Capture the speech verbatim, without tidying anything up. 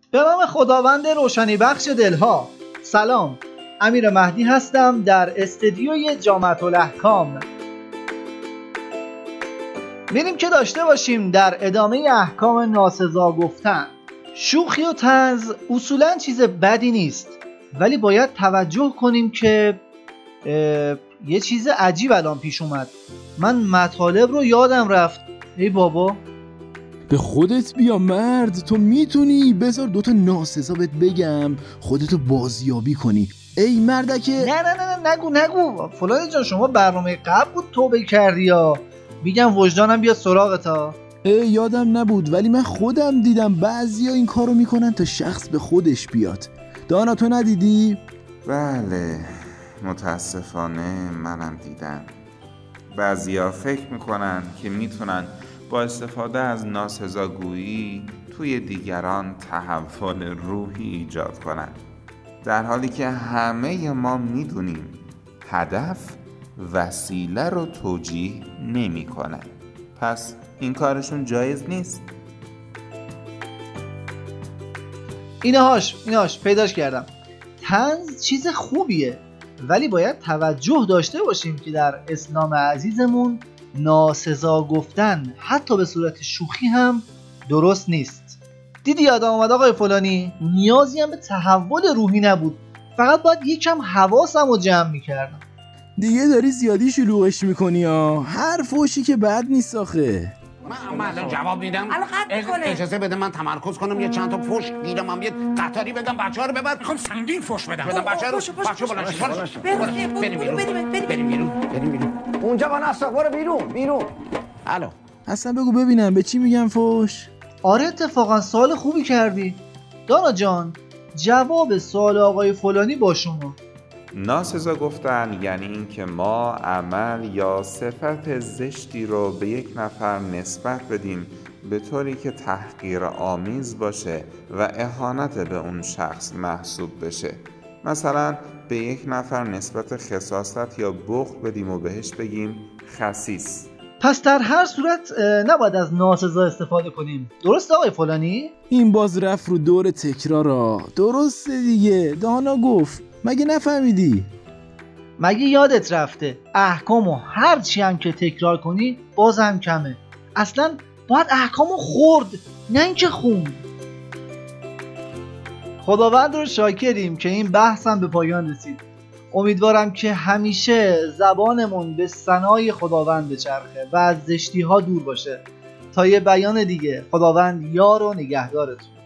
به نام خداوند روشنی بخش دلها. سلام، امیر مهدی هستم در استدیوی جامعة الاحکام. میریم که داشته باشیم در ادامه احکام ناسزا گفتن. شوخی و طنز اصولا چیز بدی نیست، ولی باید توجه کنیم که یه چیز عجیب الان پیش اومد. من مطالب رو یادم رفت. ای بابا، به خودت بیا مرد، تو میتونی. بذار دوتا ناسزا بهت بگم خودتو بازیابی کنی. ای مردکه. نه نه نه نه نگو نگو فلان جان، شما برنامه قبل بود توبه کردی یا میگم وجدانم بیاد سراغتا. ای یادم نبود، ولی من خودم دیدم بعضیا این کارو میکنن تا شخص به خودش بیاد. دانا تو ندیدی؟ بله، متاسفانه منم دیدم. بعضیا فکر میکنن که میتونن با استفاده از ناسزاگویی توی دیگران تحول روحی ایجاد کنن، در حالی که همه ما میدونیم هدف وسیله رو توجیه نمی کنن. پس این کارشون جایز نیست. اینهاش اینهاش پیداش کردم. طنز چیز خوبیه، ولی باید توجه داشته باشیم که در اسلام عزیزمون ناسزا گفتن حتی به صورت شوخی هم درست نیست. دیدی یادم اومد آقای فلانی، نیازی هم به تحول روحی نبود، فقط باید یکم حواسم رو جمع میکردم. دیگه داری زیادی شلوغش میکنی ها. هر فوشی که بد نیست آخه. من من الان جواب میدم. الان قطع کنه. اجازه بده من تمرکز کنم، یه چند تا فوش گیرم، هم یه قطاری بگم بچه‌ها رو ببر. میخوام سنگین فوش بدم. بدم بچه‌ها رو. بچه‌ها بلند شید. بریم بیرون. بریم بیرون. بریم بیرون. اونجا با نسا برو بیرون بیرون. الو. اصلا بگو ببینم به چی میگن فوش؟ آره اتفاقا سوال خوبی کردی دانا جان. جواب سوال آقای فلانی با شما. ناسزا گفتن یعنی این که ما عمل یا صفت زشتی رو به یک نفر نسبت بدیم به طوری که تحقیرآمیز باشه و اهانت به اون شخص محسوب بشه. مثلا به یک نفر نسبت خساست یا بخل بدیم و بهش بگیم خسیس. پس در هر صورت نباید از ناسزا استفاده کنیم، درست آقای فلانی؟ این باز رفت رو دور تکرارا. درسته دیگه، دانا گفت. مگه نفهمیدی؟ مگه یادت رفته احکامو هر چی هم که تکرار کنی بازم کمه. اصلا باید احکامو خورد، نه اینکه خوند. خداوند رو شاکریم که این بحثم به پایان رسید. امیدوارم که همیشه زبانمون به ثنای خداوند بچرخه و از زشتی ها دور باشه. تا یه بیان دیگه، خداوند یار و نگهدارتون.